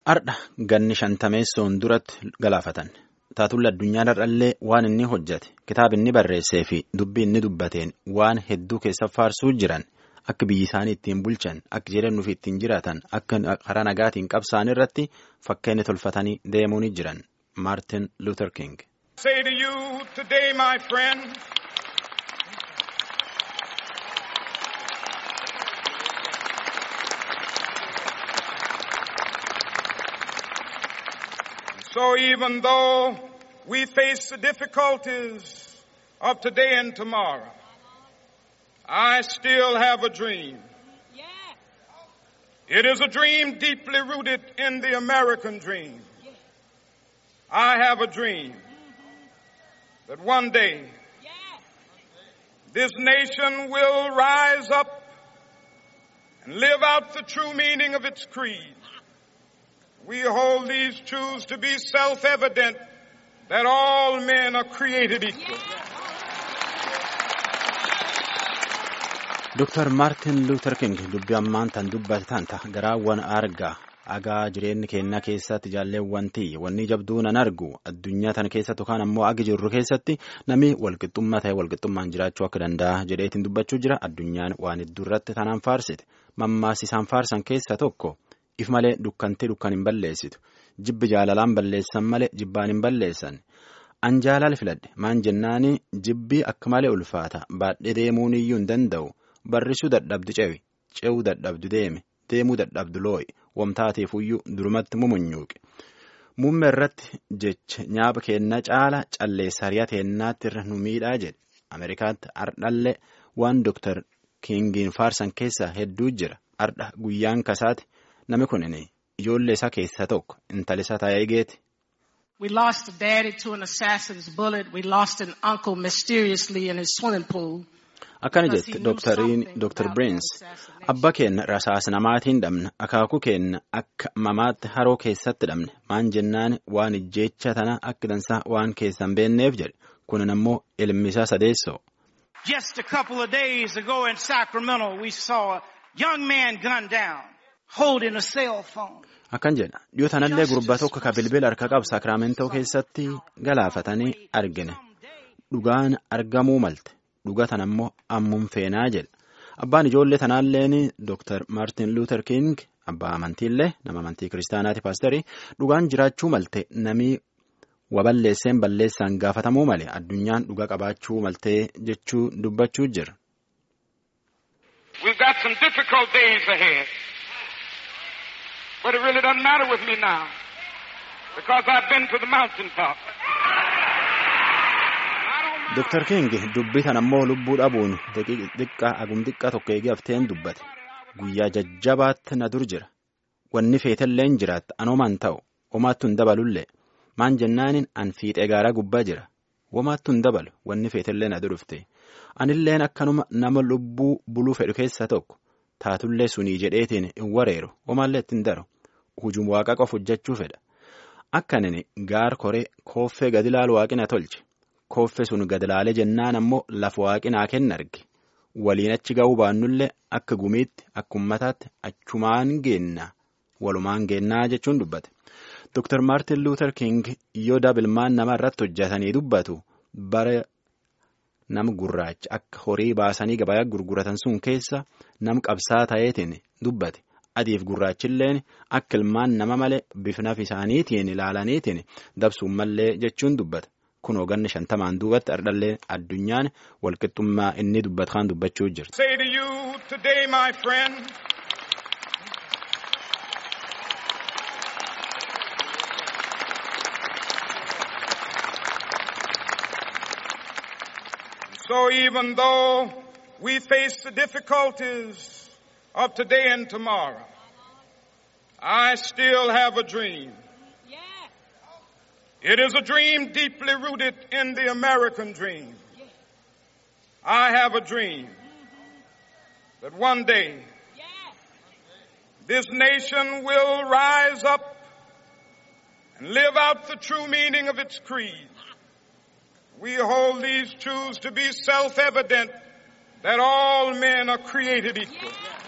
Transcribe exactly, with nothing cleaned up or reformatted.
Ardha ganni shantameessoon duratti galaafatan. Taatulla addunyaa irrallee waan inni hojjete kitaaba inni barreessee fi dubbii inni dubbateen waan hedduu keessa faarsuu jiran akka biyyi isaanii ittiin bulchan akka jireenya ofii ittiin jiraatan akka karaa nagaatiin qabsaan irratti fakkeenya tolfatanii deemuun jiran Martin Luther King. Say to you today, my friend, so even though we face the difficulties of today and tomorrow, I still have a dream. It is a dream deeply rooted in the American dream. I have a dream that one day this nation will rise up and live out the true meaning of its creed. We hold these truths to be self-evident that all men are created equal. Doctor Martin Luther King dubbii ammaan tan dubbatan ta'a garaawwan argaa agaa jireenyi keenya keessatti jaalleewwan ta'e wanni jabduun an argu addunyaa tan keessatti yookaan ammoo agi jirru keessatti namni walqixxummaa ta'e walqixxummaan jiraachuu akka danda'a jedheetiin dubbachuu jira addunyaan waan hedduu irratti tanaan faarsite mammaas isaan faarsan keessa tokko. If malee dukkantee dukkan hin balleessitu jibbi jaalalaan balleessan malee jibbaan hin balleessan an jaalala filadhe maan jennaani jibbii akka malee ulfaata baadhee deemuun iyyuu hin danda'u barrisuu dadhabdu cewi ce'uu dadhabdu deeme deemuu dadhabdu loo'i wamtaateefuyyuu durumatti mumunyuuqe muummee irratti jecha nyaaba keenna caala calleessa hariyaa teennaatti irra nu miidhaa jedhe Ameerikaatti ardhallee waan Doctor Kingiin faarsan keessaa hedduu jira ardha guyyaan kasaati. Nami kunini ijoollee isaa keessaa tokko intala isaa taa'ee geeti. We lost a daddy to an assassin's bullet. We lost an uncle mysteriously in his swimming pool. Akkana jette Doctor Brains abba keenya rasaasa namaatiin dhabne akaakuu keenya akka mamaatti haroo keessatti dhabne maan jennaan waan ijjeecha tana akka dansaa waan keessan beenneef jedhe kunin ammoo ilmi isaa sadeessoo. Just a couple of days ago in Sacramento we saw a young man gunned down. Holding a cell phone. Akkan jedha dhiyoo tanallee gurbaa tokko ka bilbila harka qabu Sacramento keessatti galaafatanii argine dhugaan argamuu malte dhugaa tan ammoo ammuun feenaa jedha abbaan ijoollee tanaalleen Doctor Martin Luther King abbaa amantiillee nama amantii kiristaanaati paasterii dhugaan jiraachuu malte namii waballeesseen balleessaan gaafatamuu malee addunyaan dhugaa qabaachuu maltee jechuu dubbachuu jira. We've got some difficult days ahead. But it really doesn't matter with me now because I've been to the mountaintop. Doctor King dubbii tan ammoo lubbuu dhabuun xiqqaa agum xiqqaa tokko eegee hafteen dubbate guyyaa jajjabaatti na dur jira wanni feetallee hin jiraatta anoomaan ta'u homaattu hin dabalullee maan jennaanin an fiixee gaaraa gubbaa jira homaattu hin dabalu wanni feetallee na durufte anilleen akkanuma nama lubbuu buluu fedhu keessa tokko. Taatullee sunii jedheetiin hin wareeru homaallee ittiin daru hujum waaqa qofa hojjechuu fedha akkanini gaar koree kooffee gadi laalu waaqina tolche kooffee sun gadi laalee jennaan ammoo lafa waaqinaa kenna arge waliin achi ga'uu baannullee akka gumiitti akka ummataatti achumaan geenna walumaan geennaa jechuun dubbate Doctor Martin Luther King yoo dabilmaan nama irratti hojjetanii dubbatu bara. Nam gurraacha akka horii baasanii gabayaa gurguratan sun keessa nam qabsaa ta'eetiin dubbate adiif gurraachilleen akka ilmaan nama malee bifnaf isaaniitiin ilaalaniitiin dabsuun mallee jechuun dubbata kun hooganni shantamaan duubatti ardhallee addunyaan walqixxummaa inni dubbatkaan dubbachuu jirti. Say to you today, my friend, so even though we face the difficulties of today and tomorrow, I still have a dream. It is a dream deeply rooted in the American dream. I have a dream that one day this nation will rise up and live out the true meaning of its creed. We hold these truths to be self-evident that all men are created equal.